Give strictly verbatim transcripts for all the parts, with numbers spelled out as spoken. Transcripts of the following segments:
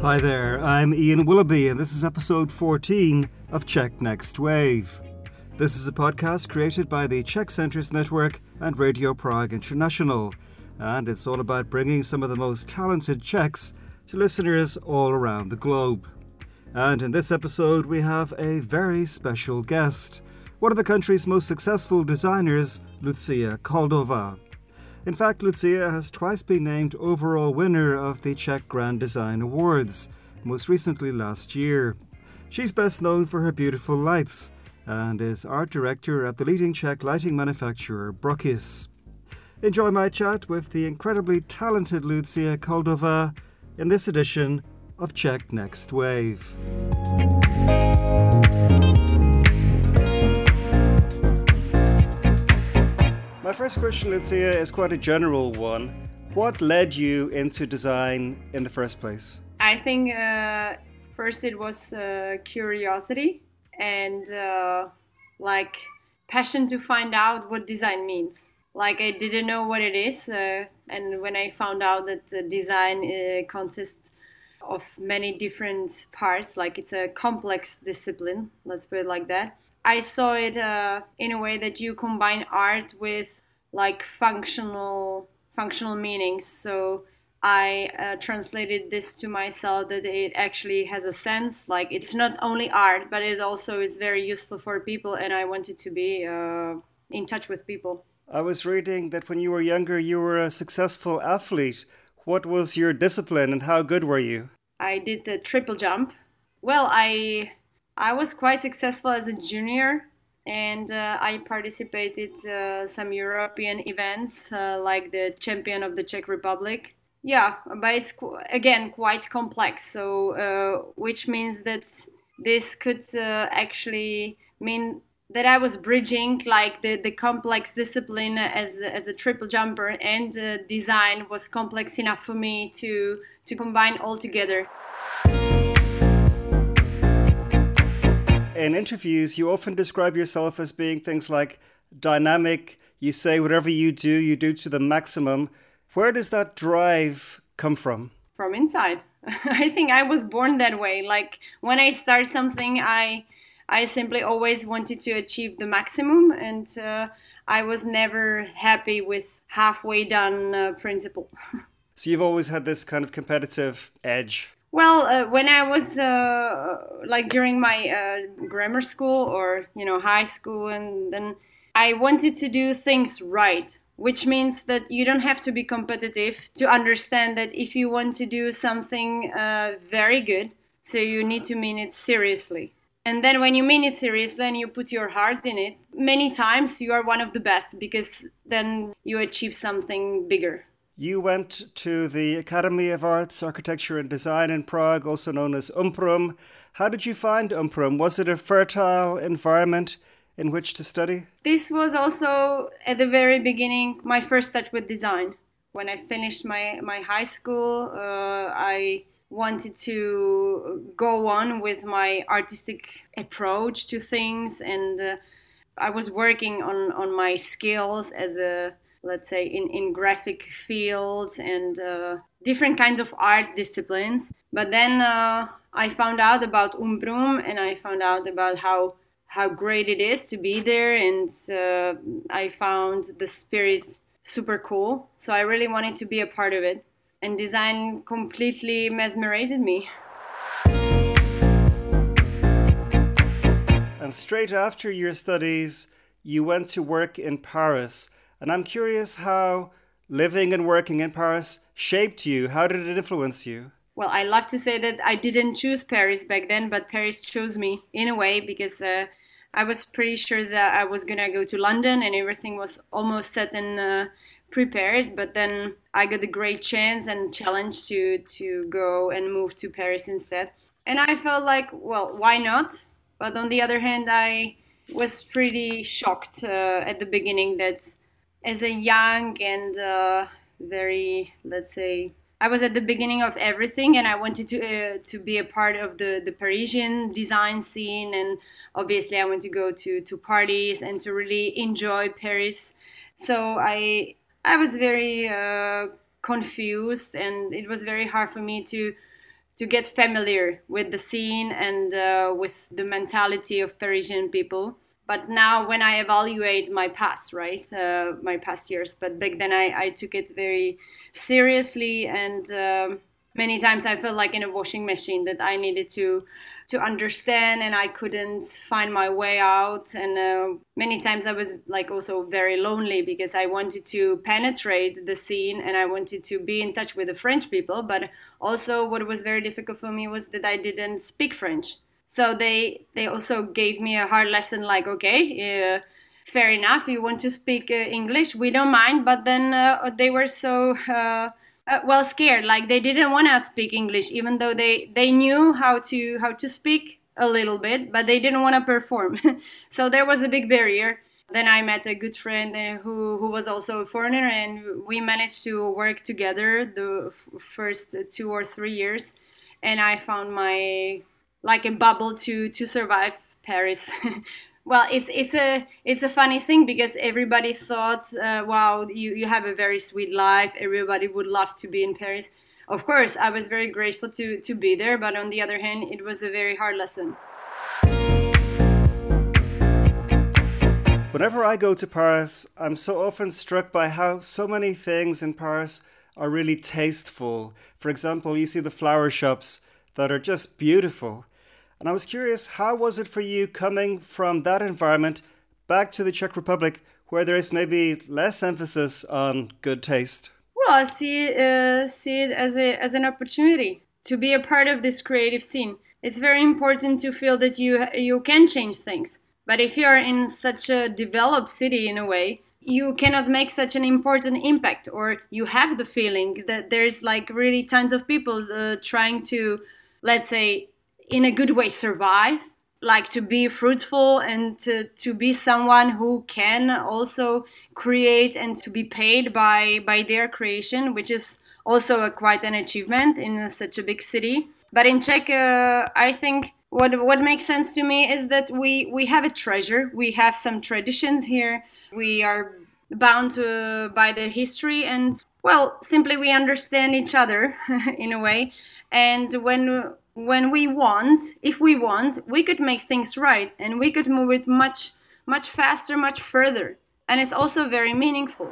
Hi there, I'm Ian Willoughby, and this is episode fourteen of Czech Next Wave. This is a podcast created by the Czech Centres Network and Radio Prague International, and it's all about bringing some of the most talented Czechs to listeners all around the globe. And in this episode, we have a very special guest, one of the country's most successful designers, Lucia Koldová. In fact, Lucia has twice been named overall winner of the Czech Grand Design Awards, most recently last year. She's best known for her beautiful lights and is art director at the leading Czech lighting manufacturer Brokis. Enjoy my chat with the incredibly talented Lucia Koldová in this edition of Czech Next Wave. My first question, Lucia, is quite a general one. What led you into design in the first place? I think uh, first it was uh, curiosity and uh, like passion to find out what design means. Like I didn't know what it is, uh, and when I found out that uh, design uh, consists of many different parts, like it's a complex discipline, let's put it like that. I saw it uh, in a way that you combine art with like functional functional meanings. So I uh, translated this to myself that it actually has a sense. Like it's not only art, but it also is very useful for people, and I wanted to be uh, in touch with people. I was reading that when you were younger, you were a successful athlete. What was your discipline and how good were you? I did the triple jump. Well, I I was quite successful as a junior, and uh, I participated uh, some European events uh, like the champion of the Czech Republic. Yeah, but it's again quite complex. So, uh, which means that this could uh, actually mean that I was bridging like the, the complex discipline as as a triple jumper, and uh, design was complex enough for me to to combine all together. In interviews, you often describe yourself as being things like dynamic. You say whatever you do, you do to the maximum. Where does that drive come from? From inside. I think I was born that way. Like when I start something, I I simply always wanted to achieve the maximum, and uh, I was never happy with halfway done uh, principle. So you've always had this kind of competitive edge. Well, uh, when I was uh, like during my uh, grammar school or, you know, high school, and then I wanted to do things right, which means that you don't have to be competitive to understand that if you want to do something uh, very good, so you need to mean it seriously. And then when you mean it seriously and you put your heart in it, many times you are one of the best, because then you achieve something bigger. You went to the Academy of Arts, Architecture and Design in Prague, also known as UMPRUM. How did you find UMPRUM? Was it a fertile environment in which to study? This was also, at the very beginning, my first touch with design. When I finished my, my high school, uh, I wanted to go on with my artistic approach to things, and uh, I was working on, on my skills as a let's say, in, in graphic fields and uh, different kinds of art disciplines. But then uh, I found out about UMPRUM, and I found out about how how great it is to be there, and uh, I found the spirit super cool. So I really wanted to be a part of it, and design completely mesmerized me. And straight after your studies, you went to work in Paris. And I'm curious how living and working in Paris shaped you. How did it influence you? Well, I love to say that I didn't choose Paris back then, but Paris chose me in a way, because uh, I was pretty sure that I was going to go to London and everything was almost set and uh, prepared. But then I got the great chance and challenge to, to go and move to Paris instead. And I felt like, well, why not? But on the other hand, I was pretty shocked uh, at the beginning that as a young and uh, very, let's say, I was at the beginning of everything, and I wanted to uh, to be a part of the, the Parisian design scene, and obviously I want to go to, to parties and to really enjoy Paris. So I I was very uh, confused, and it was very hard for me to to get familiar with the scene and uh, with the mentality of Parisian people. But now when I evaluate my past, right, uh, my past years, but back then I, I took it very seriously, and um, many times I felt like in a washing machine that I needed to to understand, and I couldn't find my way out. And uh, many times I was like also very lonely because I wanted to penetrate the scene and I wanted to be in touch with the French people. But also what was very difficult for me was that I didn't speak French. So they they also gave me a hard lesson, like, okay, uh, fair enough, you want to speak uh, English, we don't mind. But then uh, they were so uh, uh, well scared, like they didn't want to speak English, even though they, they knew how to how to speak a little bit, but they didn't want to perform. So there was a big barrier. Then I met a good friend uh, who, who was also a foreigner, and we managed to work together the f- first two or three years. And I found my like a bubble to to survive Paris. Well, it's it's a it's a funny thing because everybody thought, uh, wow, you, you have a very sweet life. Everybody would love to be in Paris. Of course, I was very grateful to to be there, but on the other hand, it was a very hard lesson. Whenever I go to Paris, I'm so often struck by how so many things in Paris are really tasteful. For example, you see the flower shops that are just beautiful. And I was curious, how was it for you coming from that environment back to the Czech Republic, where there is maybe less emphasis on good taste? Well, I see uh, see it as a as an opportunity to be a part of this creative scene. It's very important to feel that you you can change things. But if you are in such a developed city in a way, you cannot make such an important impact, or you have the feeling that there's like really tons of people uh, trying to, let's say, in a good way survive, like to be fruitful and to, to be someone who can also create and to be paid by by their creation, which is also a, quite an achievement in a, such a big city. But in Czech, uh, I think what what makes sense to me is that we we have a treasure. We have some traditions here. We are bound to, by the history, and well, simply we understand each other in a way. And when when we want, if we want, we could make things right, and we could move it much much faster, much further. And it's also very meaningful.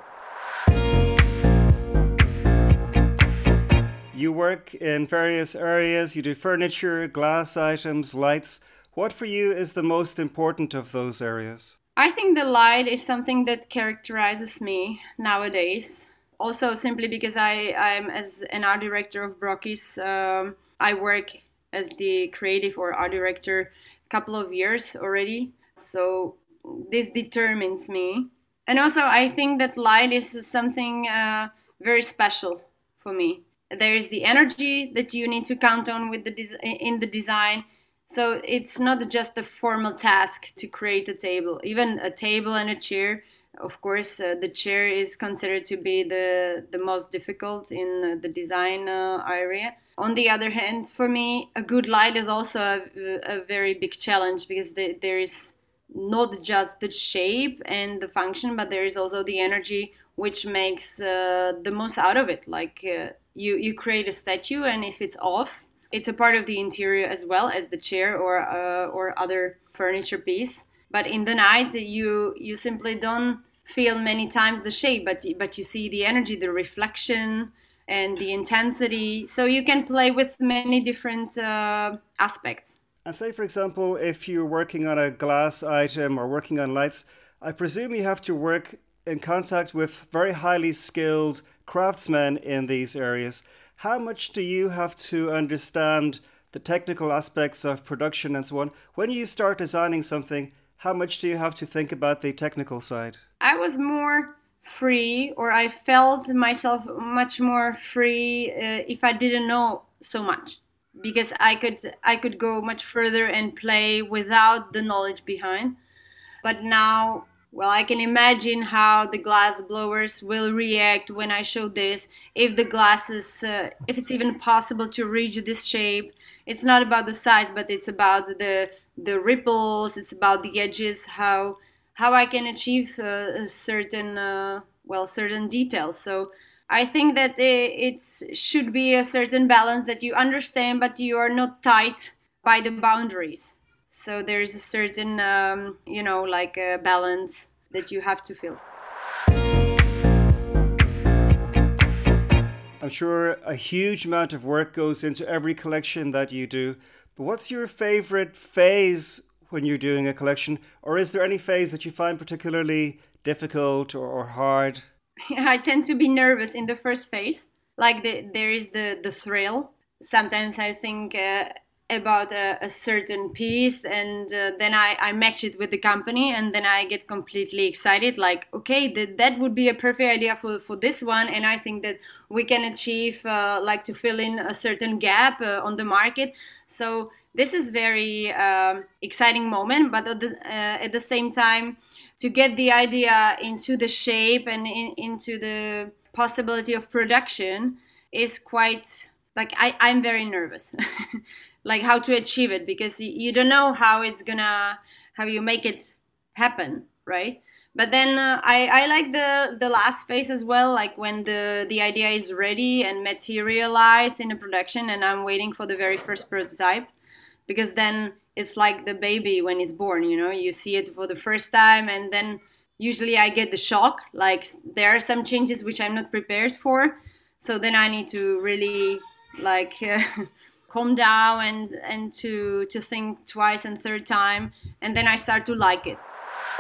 You work in various areas, you do furniture, glass items, lights. What for you is the most important of those areas? I think the light is something that characterizes me nowadays. Also simply because I, I'm as an art director of Brocky's, um, I work as the creative or art director a couple of years already. So this determines me. And also I think that light is something uh, very special for me. There is the energy that you need to count on with the des- in the design. So it's not just a formal task to create a table. Even a table and a chair, of course, uh, the chair is considered to be the, the most difficult in uh, the design uh, area. On the other hand, for me, a good light is also a, a very big challenge because the, there is not just the shape and the function, but there is also the energy which makes uh, the most out of it. Like uh, you, you create a statue, and if it's off, it's a part of the interior as well as the chair or uh, or other furniture piece. But in the night, you you simply don't feel many times the shape, but but you see the energy, the reflection, and the intensity. So you can play with many different uh, aspects. And say, for example, if you're working on a glass item or working on lights, I presume you have to work in contact with very highly skilled craftsmen in these areas. How much do you have to understand the technical aspects of production and so on? When you start designing something, how much do you have to think about the technical side? I was more free, or I felt myself much more free uh, if I didn't know so much, because I could I could go much further and play without the knowledge behind. But now, well, I can imagine how the glass blowers will react when I show this. If the glass is, uh, if it's even possible to reach this shape, it's not about the size, but it's about the the ripples. It's about the edges. How how I can achieve uh, a certain uh, well certain details. So I think that it should be a certain balance that you understand, but you are not tied by the boundaries. So there is a certain, um, you know, like a balance that you have to feel. I'm sure a huge amount of work goes into every collection that you do. But what's your favorite phase when you're doing a collection? Or is there any phase that you find particularly difficult or, or hard? I tend to be nervous in the first phase. Like the, there is the, the thrill. Sometimes I think uh, about a, a certain piece, and uh, then I, I match it with the company, and then I get completely excited. Like, okay, th- that would be a perfect idea for, for this one. And I think that we can achieve, uh, like to fill in a certain gap uh, on the market. So this is very um, exciting moment, but at the, uh, at the same time, to get the idea into the shape and in, into the possibility of production is quite like I, I'm very nervous. Like how to achieve it, because you don't know how it's gonna how you make it happen, right? But then uh, I, I like the the last phase as well, like when the the idea is ready and materialized in a production, and I'm waiting for the very first prototype, because then it's like the baby when it's born, you know, you see it for the first time, and then usually I get the shock, like there are some changes which I'm not prepared for, so then I need to really like uh, calm down and and to to think twice and third time, and then I start to like it.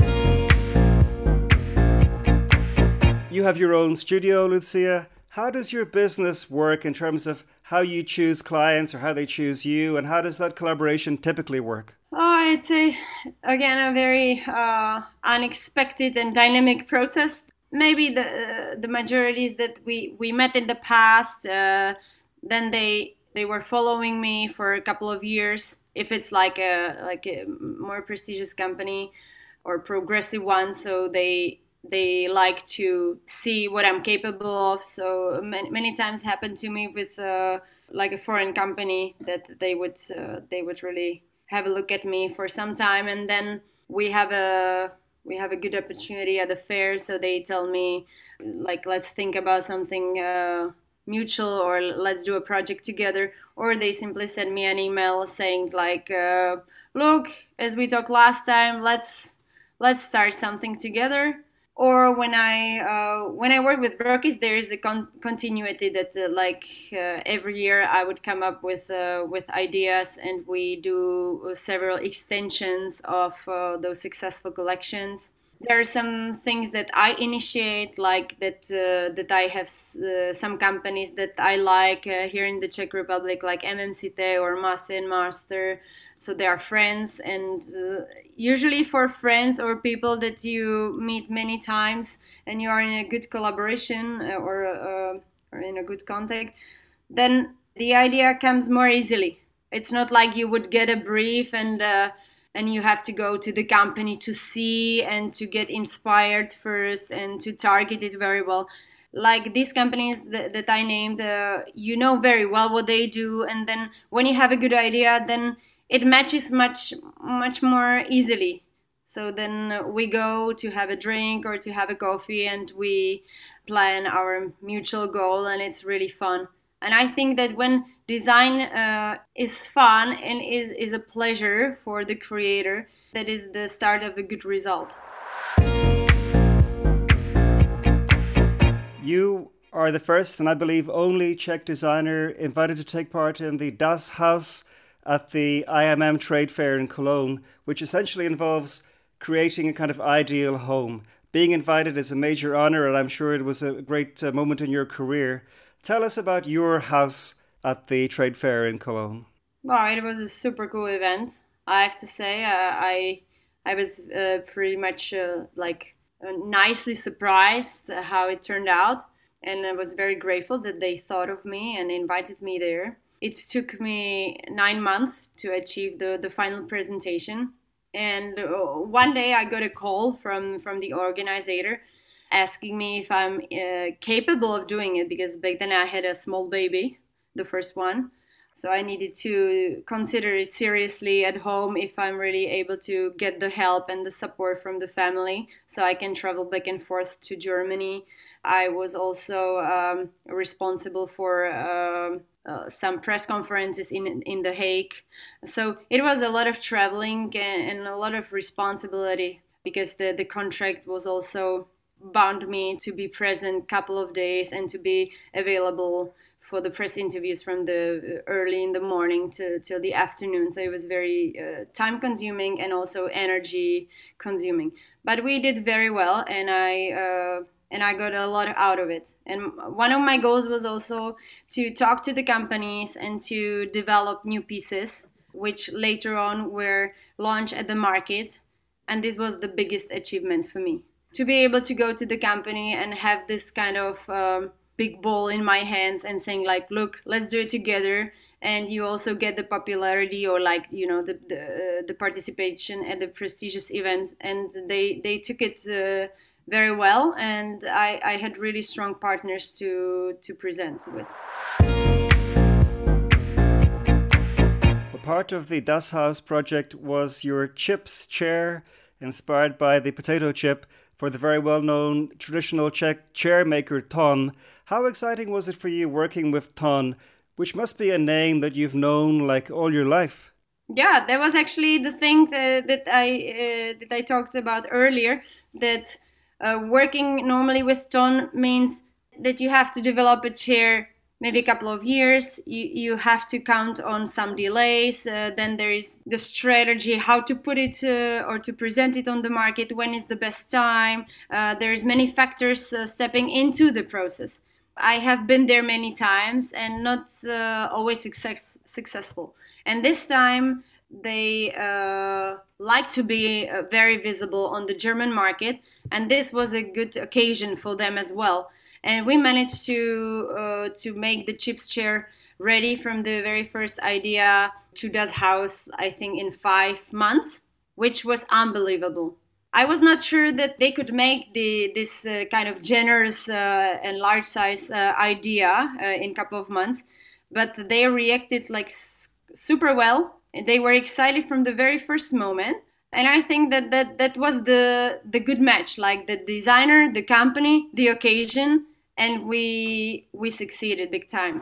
You have your own studio, Lucia. How does your business work in terms of how you choose clients or how they choose you, and how does that collaboration typically work? Oh, it's a, again, a very uh, unexpected and dynamic process. Maybe the uh, the majorities that we, we met in the past, uh, then they they were following me for a couple of years. If it's like a like a more prestigious company or progressive one, so they they like to see what I'm capable of. So many, many times happened to me with uh, like a foreign company that they would uh, they would really have a look at me for some time, and then we have a we have a good opportunity at the fair, so they tell me like, let's think about something uh, mutual, or let's do a project together, or they simply send me an email saying like, uh, look, as we talked last time, let's let's start something together. Or when I uh, when I work with Brokis, there is a con- continuity that uh, like uh, every year I would come up with uh, with ideas, and we do several extensions of uh, those successful collections. There are some things that I initiate, like that uh, that I have uh, some companies that I like uh, here in the Czech Republic, like M M C T or Master and Master. So they are friends, and uh, usually for friends or people that you meet many times and you are in a good collaboration uh, or, uh, or in a good contact, then the idea comes more easily. It's not like you would get a brief and uh, and you have to go to the company to see and to get inspired first and to target it very well. Like these companies that, that I named, uh, you know very well what they do, and then when you have a good idea, then it matches much much more easily. So then we go to have a drink or to have a coffee, and we plan our mutual goal, and it's really fun. And I think that when design uh, is fun and is, is a pleasure for the creator, that is the start of a good result. You are the first, and I believe only, Czech designer invited to take part in the Das Haus at the I M M Trade Fair in Cologne, which essentially involves creating a kind of ideal home. Being invited is a major honor, and I'm sure it was a great uh, moment in your career. Tell us about your house at the trade fair in Cologne. Well, it was a super cool event, I have to say. Uh, I I was uh, pretty much uh, like uh, nicely surprised how it turned out, and I was very grateful that they thought of me and invited me there. It took me nine months to achieve the, the final presentation. And uh, one day I got a call from, from the organizer asking me if I'm uh, capable of doing it, because back then I had a small baby, the first one. So I needed to consider it seriously at home if I'm really able to get the help and the support from the family so I can travel back and forth to Germany I was also um, responsible for um uh, some press conferences in in The Hague. So it was a lot of traveling and, and a lot of responsibility because the, the contract was also bound me to be present a couple of days and to be available for the press interviews from the early in the morning to till the afternoon. So it was very uh, time consuming and also energy consuming. But we did very well, and I uh, and I got a lot out of it. And one of my goals was also to talk to the companies and to develop new pieces, which later on were launched at the market. And this was the biggest achievement for me, to be able to go to the company and have this kind of um, big ball in my hands and saying like, look, let's do it together. And you also get the popularity or like, you know, the the, uh, the participation at the prestigious events. And they, they took it uh, very well. And I, I had really strong partners to, to present with. Part of the Das Haus project was your chips chair, inspired by the potato chip, for the very well-known traditional Czech chair maker Thon. How exciting was it for you working with Thon, which must be a name that you've known like all your life? Yeah, that was actually the thing that, that I uh, that I talked about earlier, that uh, working normally with Thon means that you have to develop a chair maybe a couple of years. You, you have to count on some delays. Uh, then there is the strategy, how to put it uh, or to present it on the market, when is the best time. Uh, there's many factors uh, stepping into the process. I have been there many times and not uh, always success, successful. And this time they uh, like to be uh, very visible on the German market. And this was a good occasion for them as well. And we managed to uh, to make the chips chair ready from the very first idea to Das Haus, I think, in five months, which was unbelievable. I was not sure that they could make the this uh, kind of generous uh, and large size uh, idea uh, in a couple of months, but they reacted like s- super well. They were excited from the very first moment. And I think that, that that was the the good match, like the designer, the company, the occasion, and we we succeeded big time.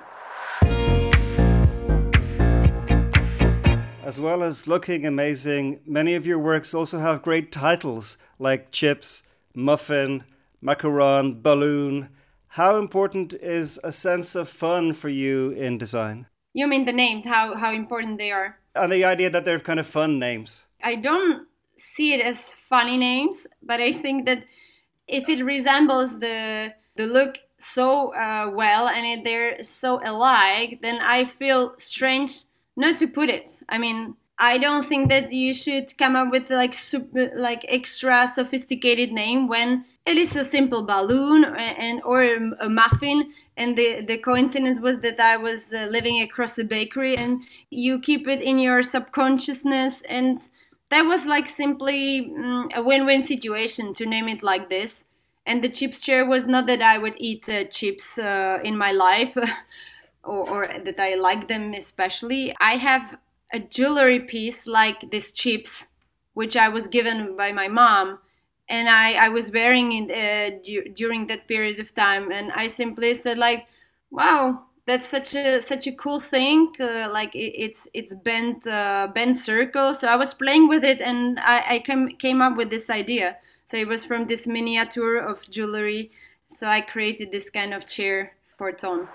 As well as looking amazing, many of your works also have great titles like Chips, Muffin, Macaron, Balloon. How important is a sense of fun for you in design? You mean the names, how, how important they are? And the idea that they're kind of fun names. I don't see it as funny names, but I think that if it resembles the the look so uh, well and it, they're so alike, then I feel strange not to put it. I mean, I don't think that you should come up with like super, like extra sophisticated name when it is a simple balloon and or a muffin. And the, the coincidence was that I was uh, living across a bakery, and you keep it in your subconsciousness, and that was like simply um, a win-win situation to name it like this. And the chips chair was not that I would eat uh, chips uh, in my life or, or that I like them especially. I have a jewelry piece like this chips, which I was given by my mom. And I, I was wearing it uh, du- during that period of time. And I simply said like, wow, that's such a such a cool thing. Uh, like it, it's it's bent uh, bent circle. So I was playing with it, and I, I came came up with this idea. So it was from this miniature of jewelry. So I created this kind of chair for Thon.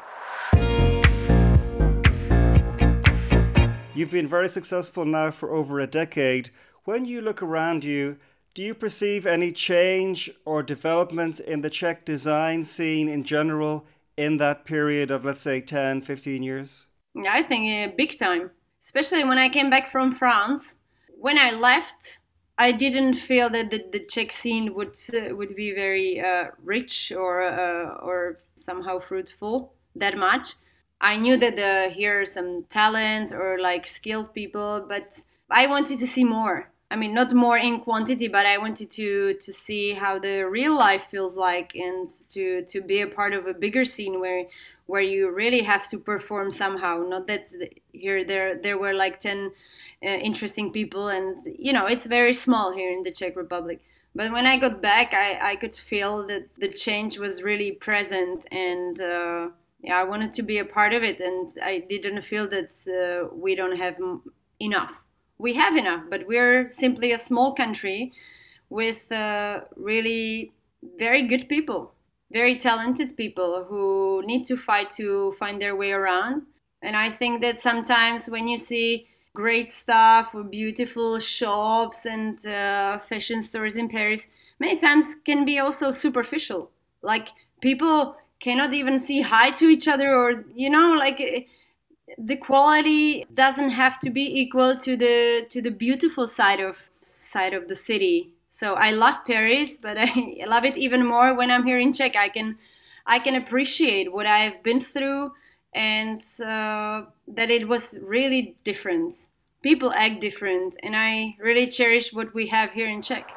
You've been very successful now for over a decade. When you look around you, do you perceive any change or development in the Czech design scene in general in that period of, let's say, ten, fifteen years? Yeah, I think uh, big time. Especially when I came back from France. When I left, I didn't feel that the, the Czech scene would uh, would be very uh, rich or uh, or somehow fruitful that much. I knew that uh, here are some talents or like skilled people, but I wanted to see more. I mean, not more in quantity, but I wanted to to see how the real life feels like, and to to be a part of a bigger scene where where you really have to perform somehow. Not that here there there were like ten uh, interesting people, and you know it's very small here in the Czech Republic. But when I got back, I, I could feel that the change was really present, and uh, yeah, I wanted to be a part of it. And I didn't feel that uh, we don't have m- enough. We have enough, but we're simply a small country with uh, really very good people, very talented people who need to fight to find their way around. And I think that sometimes when you see great stuff, beautiful shops and uh, fashion stores in Paris, many times can be also superficial. Like people cannot even say hi to each other, or you know, like the quality doesn't have to be equal to the to the beautiful side of side of the city. So I love Paris, but I love it even more when I'm here in Czech. I can I can appreciate what I've been through, and uh, that it was really different. People act different, and I really cherish what we have here in Czech.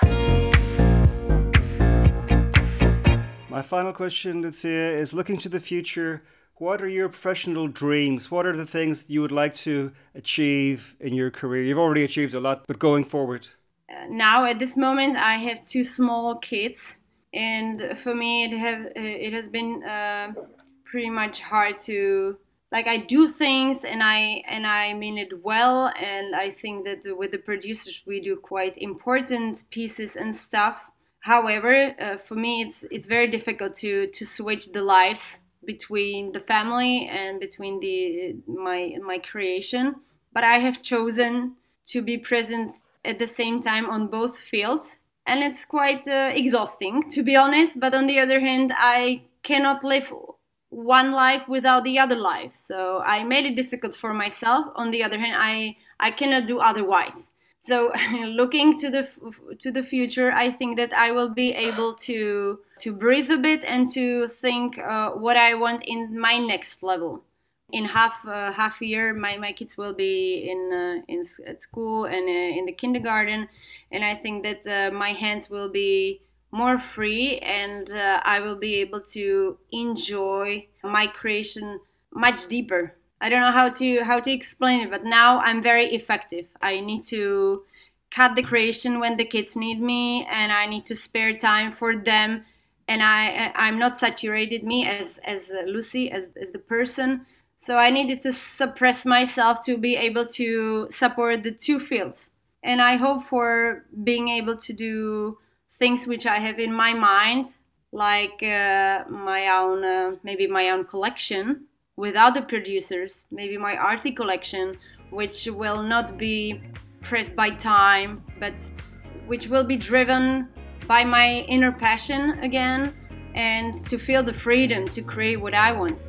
My final question, Lucia, is looking to the future. What are your professional dreams? What are the things you would like to achieve in your career? You've already achieved a lot, but going forward? Uh, now, at this moment, I have two small kids, and for me, it have uh, it has been uh, pretty much hard to like. I do things, and I and I mean it well, and I think that with the producers, we do quite important pieces and stuff. However, uh, for me, it's it's very difficult to to switch the lives between the family and between the my my creation. But I have chosen to be present at the same time on both fields, and it's quite uh, exhausting, to be honest. But on the other hand, I cannot live one life without the other life, so I made it difficult for myself. On the other hand, I I cannot do otherwise. So looking to the to the future, I think that I will be able to to breathe a bit and to think uh, what I want in my next level. In half uh, half a year, my, my kids will be in uh, in at school and uh, in the kindergarten, and I think that uh, my hands will be more free, and uh, I will be able to enjoy my creation much deeper. I don't know how to how to explain it, but now I'm very effective. I need to cut the creation when the kids need me, and I need to spare time for them. And I I'm not saturated me as as Lucy as as the person. So I needed to suppress myself to be able to support the two fields. And I hope for being able to do things which I have in my mind, like uh, my own uh, maybe my own collection with other producers, maybe my arty collection, which will not be pressed by time, but which will be driven by my inner passion again, and to feel the freedom to create what I want.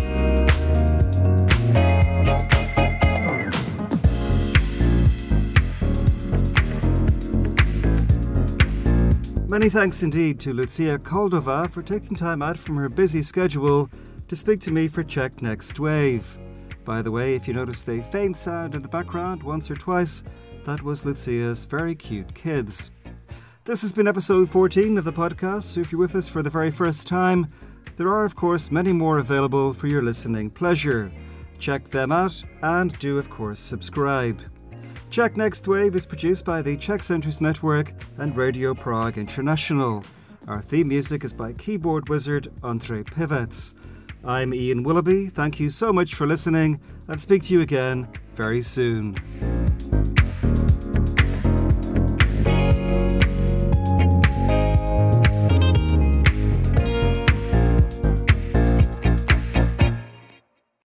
Many thanks indeed to Lucia Koldova for taking time out from her busy schedule to speak to me for Czech Next Wave. By the way, if you noticed a faint sound in the background once or twice, that was Lucia's very cute kids. This has been episode fourteen of the podcast, so if you're with us for the very first time, there are of course many more available for your listening pleasure. Check them out and do of course subscribe. Czech Next Wave is produced by the Czech Centres Network and Radio Prague International. Our theme music is by keyboard wizard Andrei Pivets. I'm Ian Willoughby. Thank you so much for listening, and speak to you again very soon.